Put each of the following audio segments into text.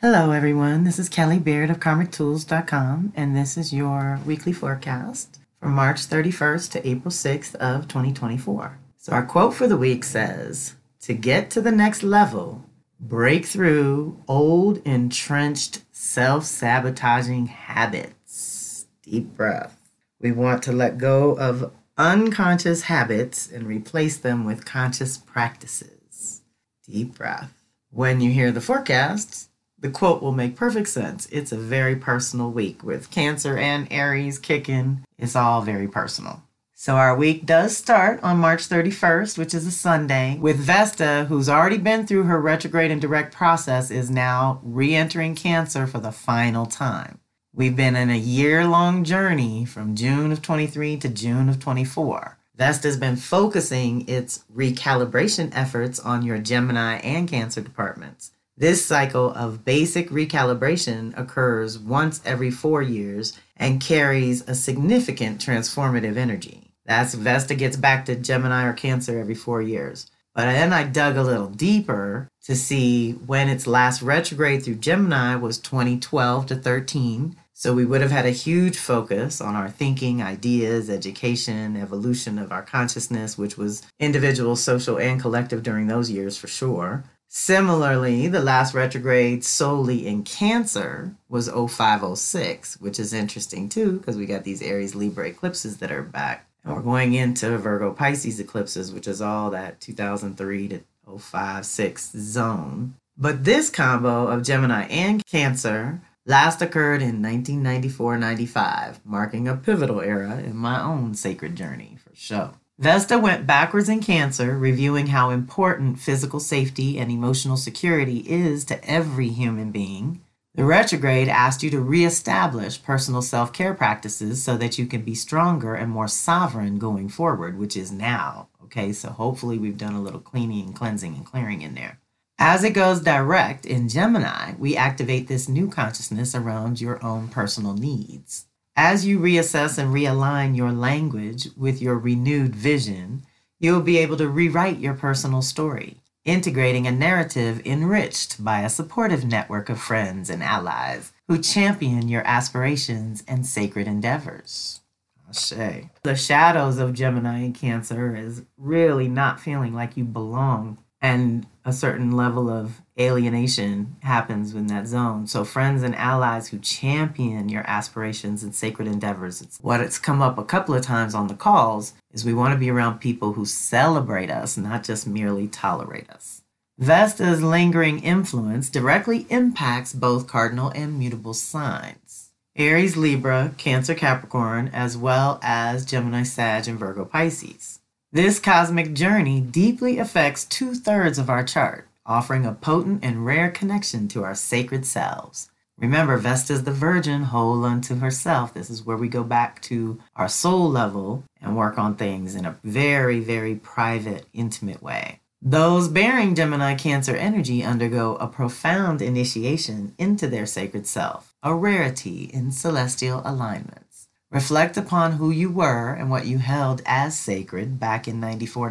Hello, everyone. This is Kelly Beard of KarmicTools.com, and this is your weekly forecast from March 31st to April 6th of 2024. So our quote for the week says, "To get to the next level, break through old, entrenched, self-sabotaging habits." Deep breath. We want to let go of unconscious habits and replace them with conscious practices. Deep breath. When you hear the forecast, the quote will make perfect sense. It's a very personal week with Cancer and Aries kicking. It's all very personal. So our week does start on March 31st, which is a Sunday, with Vesta, who's already been through her retrograde and direct process, is now re-entering Cancer for the final time. We've been in a year-long journey from June of 23 to June of 24. Vesta's been focusing its recalibration efforts on your Gemini and Cancer departments. This cycle of basic recalibration occurs once every 4 years and carries a significant transformative energy. That's Vesta gets back to Gemini or Cancer every 4 years. But then I dug a little deeper to see when its last retrograde through Gemini was 2012 to 13. So we would have had a huge focus on our thinking, ideas, education, evolution of our consciousness, which was individual, social, and collective during those years for sure. Similarly, the last retrograde solely in Cancer was 0506, which is interesting too, because we got these Aries Libra eclipses that are back. And we're going into Virgo Pisces eclipses, which is all that 2003 to 05-06 zone. But this combo of Gemini and Cancer last occurred in 1994-95, marking a pivotal era in my own sacred journey for sure. Vesta went backwards in Cancer, reviewing how important physical safety and emotional security is to every human being. The retrograde asked you to reestablish personal self-care practices so that you can be stronger and more sovereign going forward, which is now. Okay, so hopefully we've done a little cleaning and cleansing and clearing in there. As it goes direct in Gemini, we activate this new consciousness around your own personal needs. As you reassess and realign your language with your renewed vision, you'll be able to rewrite your personal story, integrating a narrative enriched by a supportive network of friends and allies who champion your aspirations and sacred endeavors. Ashe. The shadows of Gemini and Cancer is really not feeling like you belong, and a certain level of alienation happens in that zone. So friends and allies who champion your aspirations and sacred endeavors, it's come up a couple of times on the calls, is we want to be around people who celebrate us, not just merely tolerate us. Vesta's lingering influence directly impacts both cardinal and mutable signs: Aries, Libra, Cancer, Capricorn, as well as Gemini, Sag, and Virgo, Pisces. This cosmic journey deeply affects 2/3 of our chart, offering a potent and rare connection to our sacred selves. Remember, Vesta's the virgin, whole unto herself. This is where we go back to our soul level and work on things in a very, very private, intimate way. Those bearing Gemini Cancer energy undergo a profound initiation into their sacred self, a rarity in celestial alignments. Reflect upon who you were and what you held as sacred back in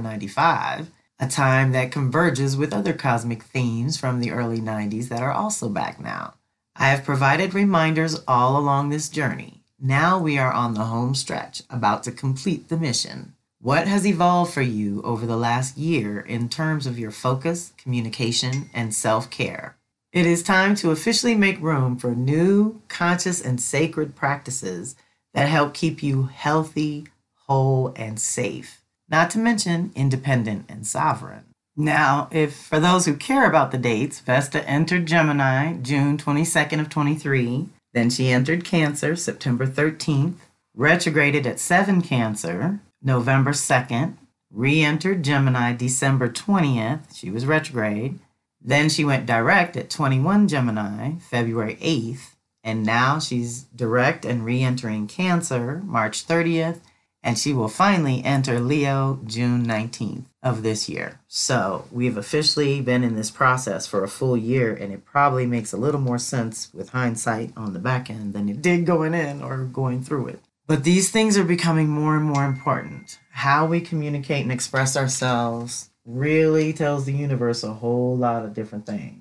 94-95, a time that converges with other cosmic themes from the early 90s that are also back now. I have provided reminders all along this journey. Now we are on the home stretch, about to complete the mission. What has evolved for you over the last year in terms of your focus, communication, and self-care? It is time to officially make room for new, conscious, and sacred practices that help keep you healthy, whole, and safe, not to mention independent and sovereign. Now, for those who care about the dates, Vesta entered Gemini June 22nd of 23, then she entered Cancer September 13th, retrograded at 7 Cancer November 2nd, re-entered Gemini December 20th, she was retrograde, then she went direct at 21 Gemini February 8th, and now she's direct and re-entering Cancer March 30th, and she will finally enter Leo June 19th of this year. So we've officially been in this process for a full year, and it probably makes a little more sense with hindsight on the back end than it did going in or going through it. But these things are becoming more and more important. How we communicate and express ourselves really tells the universe a whole lot of different things.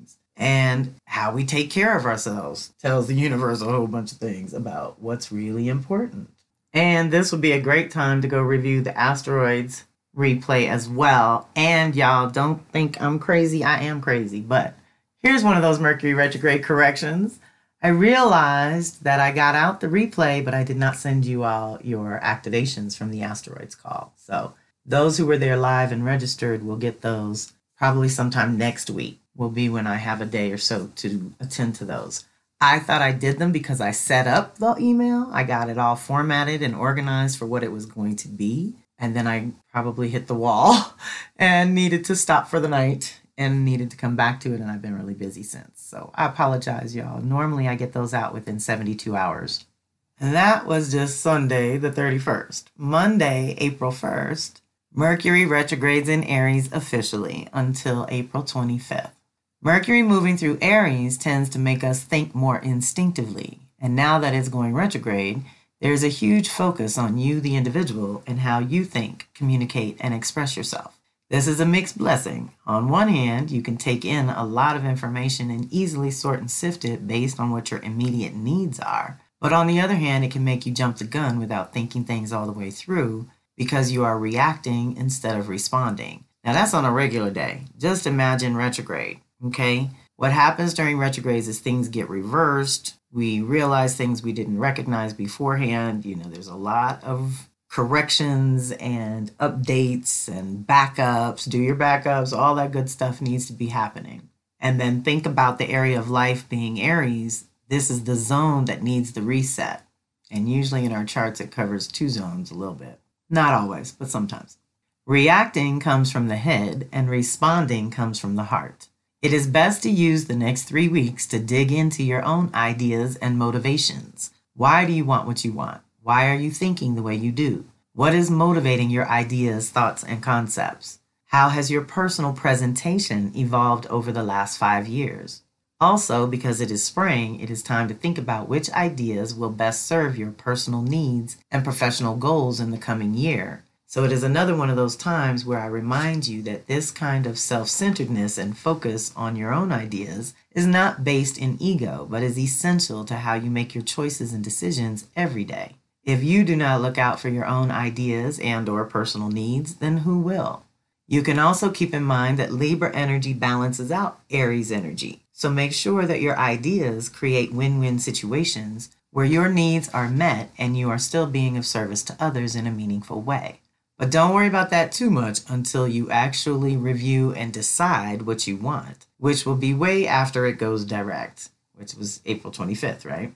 And how we take care of ourselves tells the universe a whole bunch of things about what's really important. And this would be a great time to go review the asteroids replay as well. And y'all, don't think I'm crazy. I am crazy. But here's one of those Mercury retrograde corrections. I realized that I got out the replay, but I did not send you all your activations from the asteroids call. So those who were there live and registered will get those probably sometime next week, will be when I have a day or so to attend to those. I thought I did them because I set up the email. I got it all formatted and organized for what it was going to be. And then I probably hit the wall and needed to stop for the night and needed to come back to it. And I've been really busy since. So I apologize, y'all. Normally I get those out within 72 hours. And that was just Sunday, the 31st. Monday, April 1st, Mercury retrogrades in Aries officially until April 25th. Mercury moving through Aries tends to make us think more instinctively. And now that it's going retrograde, there's a huge focus on you, the individual, and how you think, communicate, and express yourself. This is a mixed blessing. On one hand, you can take in a lot of information and easily sort and sift it based on what your immediate needs are. But on the other hand, it can make you jump the gun without thinking things all the way through because you are reacting instead of responding. Now that's on a regular day. Just imagine retrograde, okay? What happens during retrogrades is things get reversed. We realize things we didn't recognize beforehand. There's a lot of corrections and updates and backups. Do your backups. All that good stuff needs to be happening. And then think about the area of life being Aries. This is the zone that needs the reset. And usually in our charts, it covers 2 zones a little bit. Not always, but sometimes. Reacting comes from the head and responding comes from the heart. It is best to use the next 3 weeks to dig into your own ideas and motivations. Why do you want what you want? Why are you thinking the way you do? What is motivating your ideas, thoughts, and concepts? How has your personal presentation evolved over the last 5 years? Also, because it is spring, it is time to think about which ideas will best serve your personal needs and professional goals in the coming year. So it is another one of those times where I remind you that this kind of self-centeredness and focus on your own ideas is not based in ego, but is essential to how you make your choices and decisions every day. If you do not look out for your own ideas and/or personal needs, then who will? You can also keep in mind that Libra energy balances out Aries energy. So make sure that your ideas create win-win situations where your needs are met and you are still being of service to others in a meaningful way. But don't worry about that too much until you actually review and decide what you want, which will be way after it goes direct, which was April 25th, right?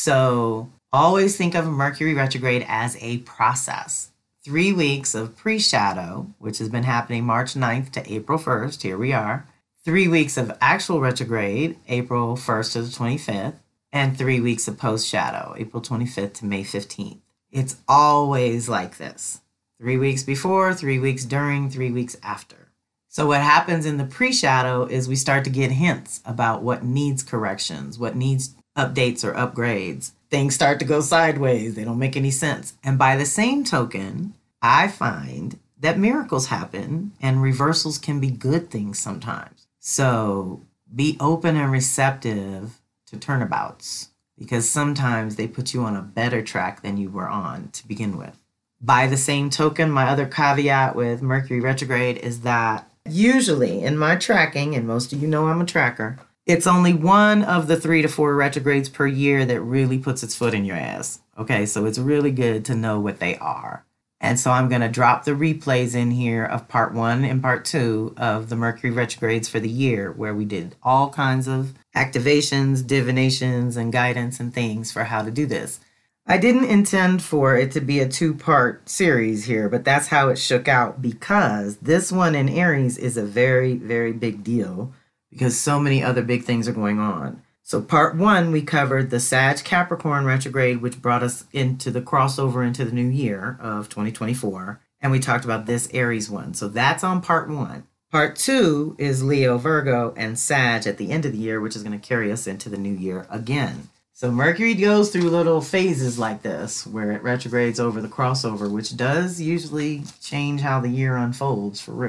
So always think of Mercury retrograde as a process. 3 weeks of pre-shadow, which has been happening March 9th to April 1st. Here we are. 3 weeks of actual retrograde, April 1st to the 25th, and 3 weeks of post-shadow, April 25th to May 15th. It's always like this. 3 weeks before, 3 weeks during, 3 weeks after. So what happens in the pre-shadow is we start to get hints about what needs corrections, what needs updates or upgrades. Things start to go sideways. They don't make any sense. And by the same token, I find that miracles happen and reversals can be good things sometimes. So be open and receptive to turnabouts because sometimes they put you on a better track than you were on to begin with. By the same token, my other caveat with Mercury retrograde is that usually in my tracking, and most of you know I'm a tracker, it's only one of the 3 to 4 retrogrades per year that really puts its foot in your ass. Okay, so it's really good to know what they are. And so I'm going to drop the replays in here of part 1 and part 2 of the Mercury retrogrades for the year, where we did all kinds of activations, divinations, and guidance and things for how to do this. I didn't intend for it to be a 2-part series here, but that's how it shook out because this one in Aries is a very, very big deal because so many other big things are going on. So part 1, we covered the Sag Capricorn retrograde, which brought us into the crossover into the new year of 2024. And we talked about this Aries one. So that's on part 1. Part 2 is Leo, Virgo, and Sag at the end of the year, which is going to carry us into the new year again. So Mercury goes through little phases like this, where it retrogrades over the crossover, which does usually change how the year unfolds for real.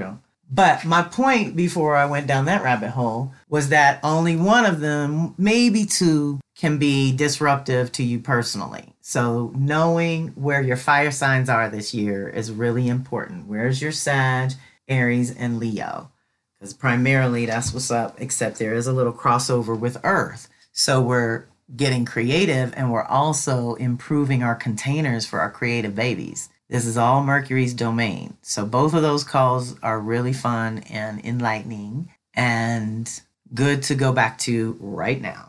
But my point before I went down that rabbit hole was that only one of them, maybe two, can be disruptive to you personally. So knowing where your fire signs are this year is really important. Where's your Sag, Aries, and Leo? Because primarily that's what's up, except there is a little crossover with Earth. So we're getting creative and we're also improving our containers for our creative babies. This is all Mercury's domain. So both of those calls are really fun and enlightening and good to go back to right now.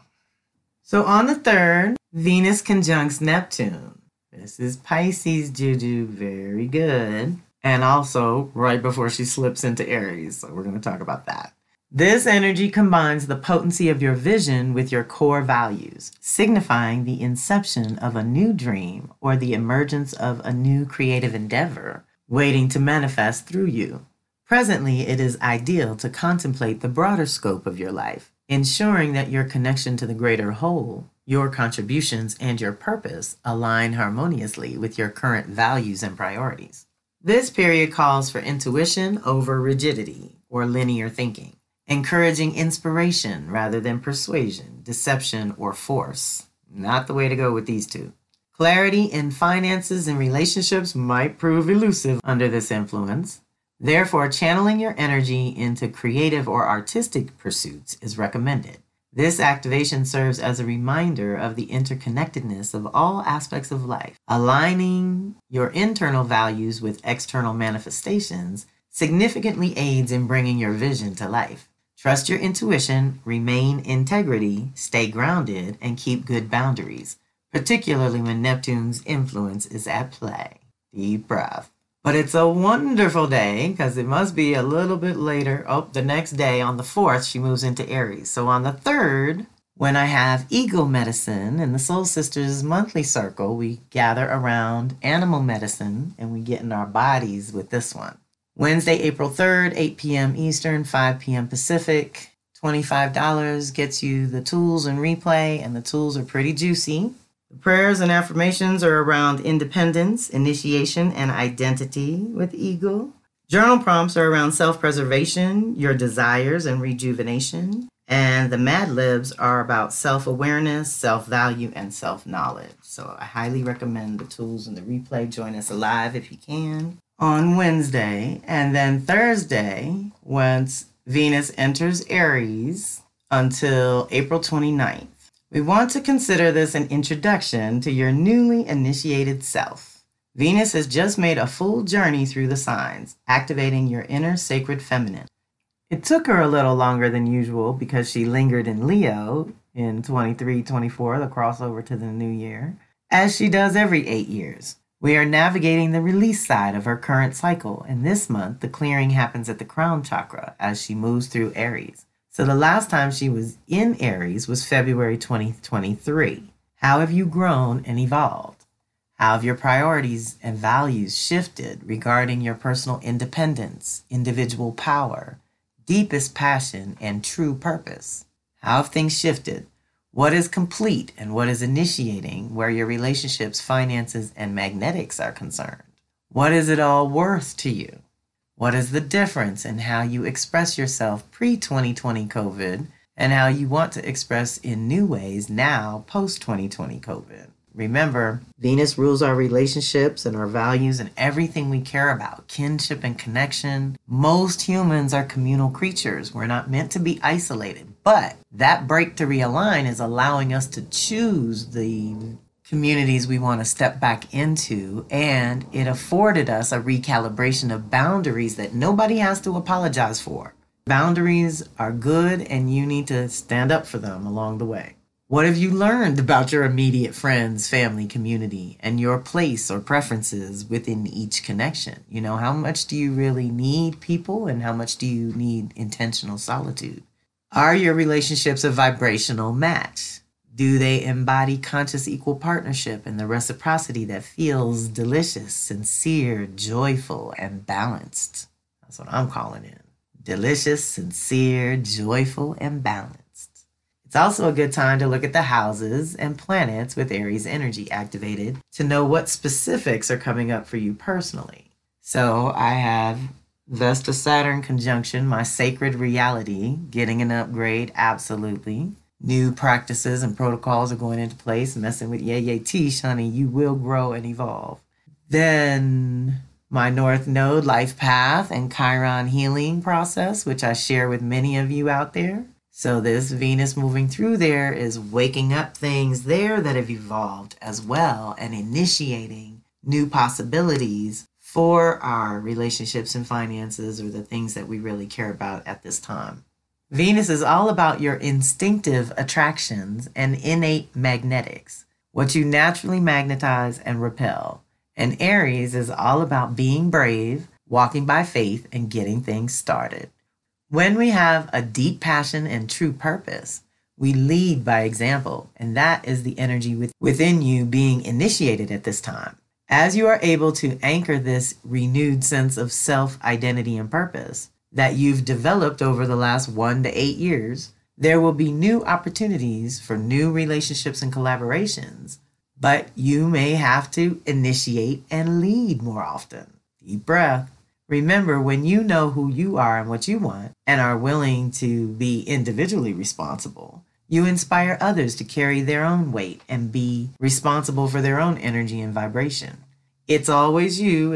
So on the 3rd, Venus conjuncts Neptune. This is Pisces juju, very good. And also right before she slips into Aries. So we're going to talk about that. This energy combines the potency of your vision with your core values, signifying the inception of a new dream or the emergence of a new creative endeavor waiting to manifest through you. Presently, it is ideal to contemplate the broader scope of your life, ensuring that your connection to the greater whole, your contributions, and your purpose align harmoniously with your current values and priorities. This period calls for intuition over rigidity or linear thinking, encouraging inspiration rather than persuasion, deception, or force. Not the way to go with these two. Clarity in finances and relationships might prove elusive under this influence. Therefore, channeling your energy into creative or artistic pursuits is recommended. This activation serves as a reminder of the interconnectedness of all aspects of life. Aligning your internal values with external manifestations significantly aids in bringing your vision to life. Trust your intuition, remain integrity, stay grounded, and keep good boundaries, particularly when Neptune's influence is at play. Deep breath. But it's a wonderful day because it must be a little bit later. Oh, the next day on the 4th, she moves into Aries. So on the 3rd, when I have Eagle Medicine in the Soul Sisters monthly circle, we gather around animal medicine and we get in our bodies with this one. Wednesday, April 3rd, 8 p.m. Eastern, 5 p.m. Pacific. $25 gets you the tools and replay, and the tools are pretty juicy. The prayers and affirmations are around independence, initiation, and identity with Eagle. Journal prompts are around self-preservation, your desires, and rejuvenation. And the Mad Libs are about self-awareness, self-value, and self-knowledge. So I highly recommend the tools and the replay. Join us live if you can on Wednesday. And then Thursday, once Venus enters Aries until April 29th. We want to consider this an introduction to your newly initiated self. Venus has just made a full journey through the signs, activating your inner sacred feminine. It took her a little longer than usual because she lingered in Leo in 23-24, the crossover to the new year, as she does every 8 years. We are navigating the release side of her current cycle, and this month the clearing happens at the crown chakra as she moves through Aries. So the last time she was in Aries was February 2023. How have you grown and evolved? How have your priorities and values shifted regarding your personal independence, individual power, deepest passion, and true purpose? How have things shifted? What is complete and what is initiating where your relationships, finances, and magnetics are concerned? What is it all worth to you? What is the difference in how you express yourself pre-2020 COVID and how you want to express in new ways now post-2020 COVID? Remember, Venus rules our relationships and our values and everything we care about, kinship and connection. Most humans are communal creatures. We're not meant to be isolated, but that break to realign is allowing us to choose the communities we want to step back into, and it afforded us a recalibration of boundaries that nobody has to apologize for. Boundaries are good and you need to stand up for them along the way. What have you learned about your immediate friends, family, community, and your place or preferences within each connection? You know, how much do you really need people and how much do you need intentional solitude? Are your relationships a vibrational match? Do they embody conscious equal partnership and the reciprocity that feels delicious, sincere, joyful, and balanced? That's what I'm calling it. Delicious, sincere, joyful, and balanced. It's also a good time to look at the houses and planets with Aries energy activated to know what specifics are coming up for you personally. So I have Vesta Saturn conjunction, my sacred reality, getting an upgrade, absolutely. New practices and protocols are going into place, messing with yay teesh, honey, you will grow and evolve. Then my North Node life path and Chiron healing process, which I share with many of you out there. So this Venus moving through there is waking up things there that have evolved as well and initiating new possibilities for our relationships and finances or the things that we really care about at this time. Venus is all about your instinctive attractions and innate magnetics, what you naturally magnetize and repel. And Aries is all about being brave, walking by faith, and getting things started. When we have a deep passion and true purpose, we lead by example, and that is the energy within you being initiated at this time. As you are able to anchor this renewed sense of self-identity and purpose that you've developed over the last 1 to 8 years, there will be new opportunities for new relationships and collaborations, but you may have to initiate and lead more often. Deep breath. Remember, when you know who you are and what you want and are willing to be individually responsible, you inspire others to carry their own weight and be responsible for their own energy and vibration. It's always you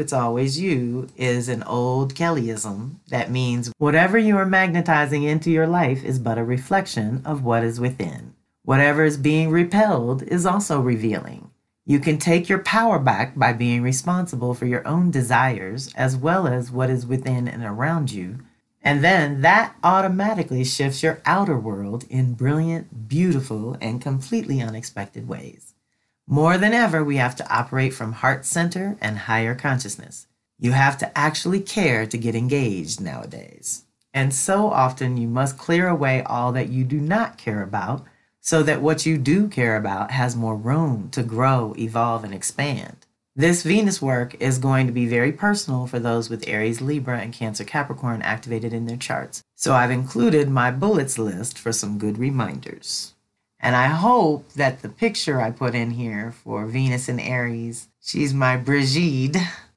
is an old Kellyism that means whatever you are magnetizing into your life is but a reflection of what is within. Whatever is being repelled is also revealing. You can take your power back by being responsible for your own desires as well as what is within and around you. And then that automatically shifts your outer world in brilliant, beautiful, and completely unexpected ways. More than ever, we have to operate from heart center and higher consciousness. You have to actually care to get engaged nowadays. And so often you must clear away all that you do not care about so that what you do care about has more room to grow, evolve, and expand. This Venus work is going to be very personal for those with Aries, Libra, and Cancer, Capricorn activated in their charts. So I've included my bullets list for some good reminders. And I hope that the picture I put in here for Venus and Aries, she's my Brigitte,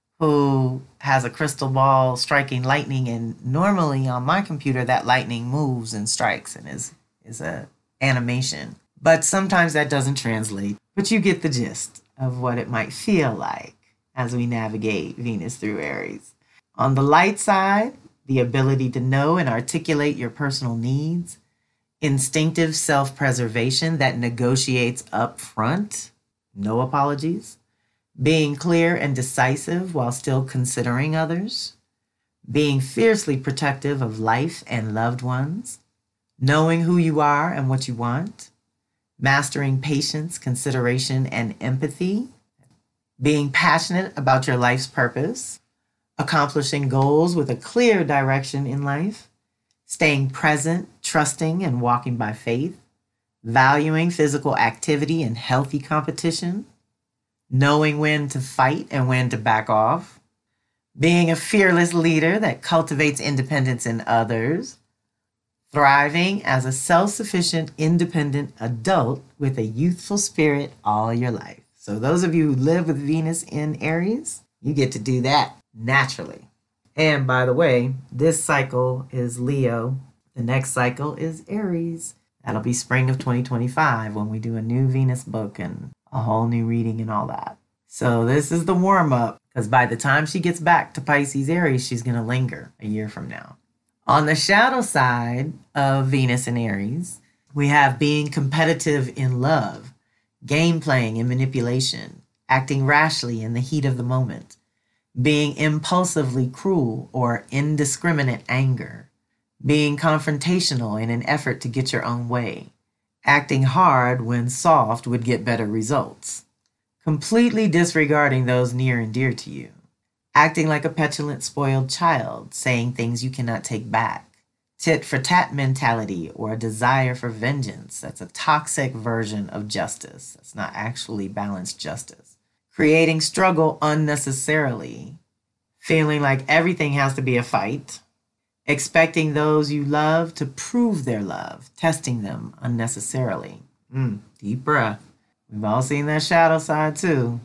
who has a crystal ball striking lightning, and normally on my computer that lightning moves and strikes and is a animation. But sometimes that doesn't translate, but you get the gist of what it might feel like as we navigate Venus through Aries. On the light side, the ability to know and articulate your personal needs, instinctive self-preservation that negotiates up front, no apologies, being clear and decisive while still considering others, being fiercely protective of life and loved ones, knowing who you are and what you want, mastering patience, consideration, and empathy, being passionate about your life's purpose, accomplishing goals with a clear direction in life, staying present, trusting, and walking by faith, valuing physical activity and healthy competition, knowing when to fight and when to back off, being a fearless leader that cultivates independence in others, thriving as a self-sufficient, independent adult with a youthful spirit all your life. So those of you who live with Venus in Aries, you get to do that naturally. And by the way, this cycle is Leo. The next cycle is Aries. That'll be spring of 2025 when we do a new Venus book and a whole new reading and all that. So this is the warm-up, because by the time she gets back to Pisces Aries, she's going to linger a year from now. On the shadow side of Venus and Aries, we have being competitive in love, game playing and manipulation, acting rashly in the heat of the moment, being impulsively cruel or indiscriminate anger, being confrontational in an effort to get your own way, acting hard when soft would get better results, completely disregarding those near and dear to you, acting like a petulant, spoiled child, saying things you cannot take back, tit for tat mentality or a desire for vengeance. That's a toxic version of justice. That's not actually balanced justice. Creating struggle unnecessarily, feeling like everything has to be a fight, expecting those you love to prove their love, testing them unnecessarily. Deep breath. We've all seen that shadow side too.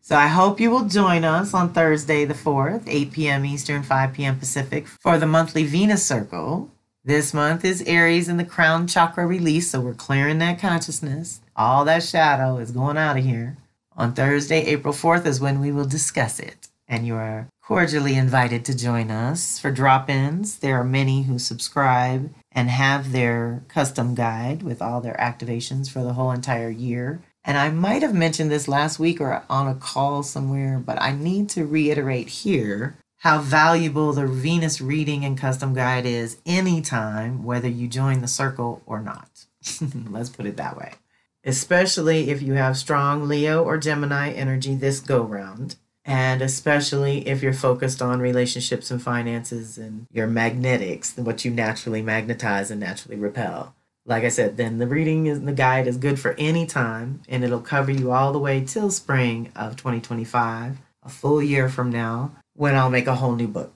So I hope you will join us on Thursday the 4th, 8 p.m. Eastern, 5 p.m. Pacific, for the monthly Venus Circle. This month is Aries in the crown chakra release, so we're clearing that consciousness. All that shadow is going out of here. On Thursday, April 4th is when we will discuss it, and you are cordially invited to join us for drop-ins. There are many who subscribe and have their custom guide with all their activations for the whole entire year. And I might have mentioned this last week or on a call somewhere, but I need to reiterate here how valuable the Venus reading and custom guide is anytime, whether you join the circle or not. Let's put it that way. Especially if you have strong Leo or Gemini energy this go round, and especially if you're focused on relationships and finances and your magnetics, what you naturally magnetize and naturally repel. Like I said, then the guide is good for any time, and it'll cover you all the way till spring of 2025, a full year from now, when I'll make a whole new book.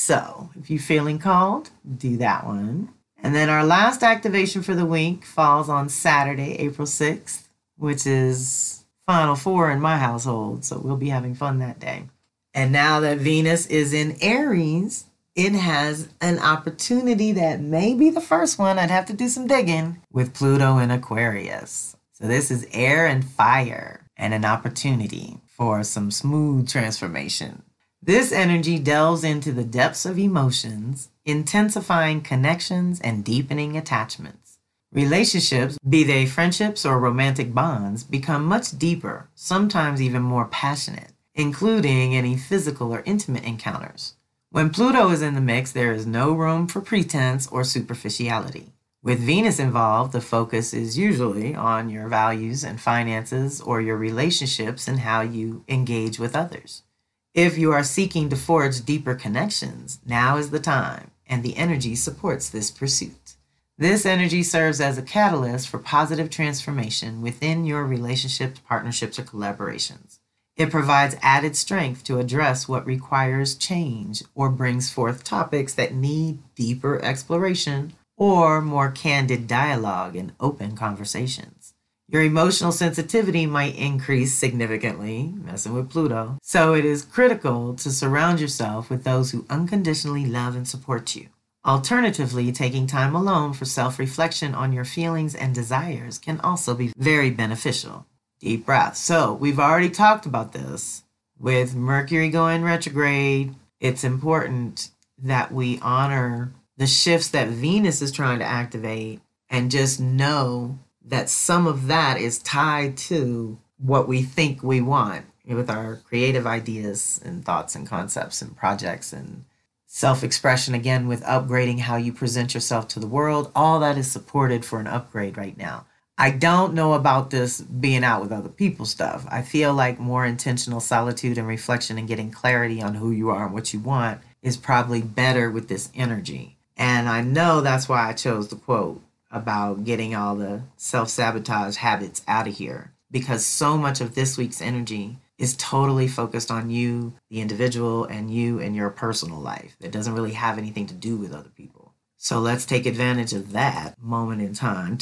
So if you're feeling called, do that one. And then our last activation for the week falls on Saturday, April 6th, which is Final Four in my household, so we'll be having fun that day. And now that Venus is in Aries, it has an opportunity that may be the first one. I'd have to do some digging with Pluto in Aquarius. So this is air and fire and an opportunity for some smooth transformation. This energy delves into the depths of emotions, intensifying connections and deepening attachments. Relationships, be they friendships or romantic bonds, become much deeper, sometimes even more passionate, including any physical or intimate encounters. When Pluto is in the mix, there is no room for pretense or superficiality. With Venus involved, the focus is usually on your values and finances or your relationships and how you engage with others. If you are seeking to forge deeper connections, now is the time, and the energy supports this pursuit. This energy serves as a catalyst for positive transformation within your relationships, partnerships, or collaborations. It provides added strength to address what requires change or brings forth topics that need deeper exploration or more candid dialogue and open conversations. Your emotional sensitivity might increase significantly, messing with Pluto, so it is critical to surround yourself with those who unconditionally love and support you. Alternatively, taking time alone for self-reflection on your feelings and desires can also be very beneficial. Deep breath. So we've already talked about this. With Mercury going retrograde, it's important that we honor the shifts that Venus is trying to activate and just know that some of that is tied to what we think we want with our creative ideas and thoughts and concepts and projects and self-expression, again, with upgrading how you present yourself to the world. All that is supported for an upgrade right now. I don't know about this being out with other people stuff. I feel like more intentional solitude and reflection and getting clarity on who you are and what you want is probably better with this energy. And I know that's why I chose the quote about getting all the self-sabotage habits out of here, because so much of this week's energy is totally focused on you, the individual, and you and your personal life. It doesn't really have anything to do with other people. So let's take advantage of that moment in time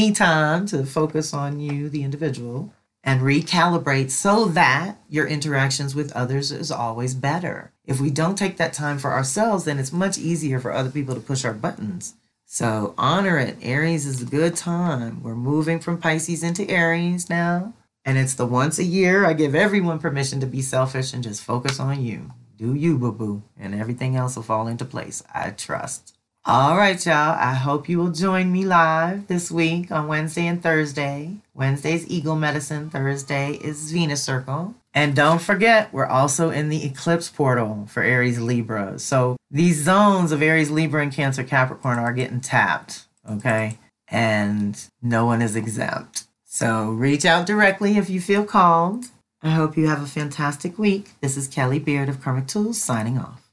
to focus on you, the individual, and recalibrate so that your interactions with others is always better. If we don't take that time for ourselves, then it's much easier for other people to push our buttons. So honor it. Aries is a good time. We're moving from Pisces into Aries now. And it's the once a year. I give everyone permission to be selfish and just focus on you. Do you, boo-boo. And everything else will fall into place. I trust. All right, y'all. I hope you will join me live this week on Wednesday and Thursday. Wednesday's Eagle Medicine. Thursday is Venus Circle. And don't forget, we're also in the eclipse portal for Aries Libra. So these zones of Aries Libra and Cancer Capricorn are getting tapped, okay? And no one is exempt. So reach out directly if you feel called. I hope you have a fantastic week. This is Kelly Beard of Karmic Tools signing off.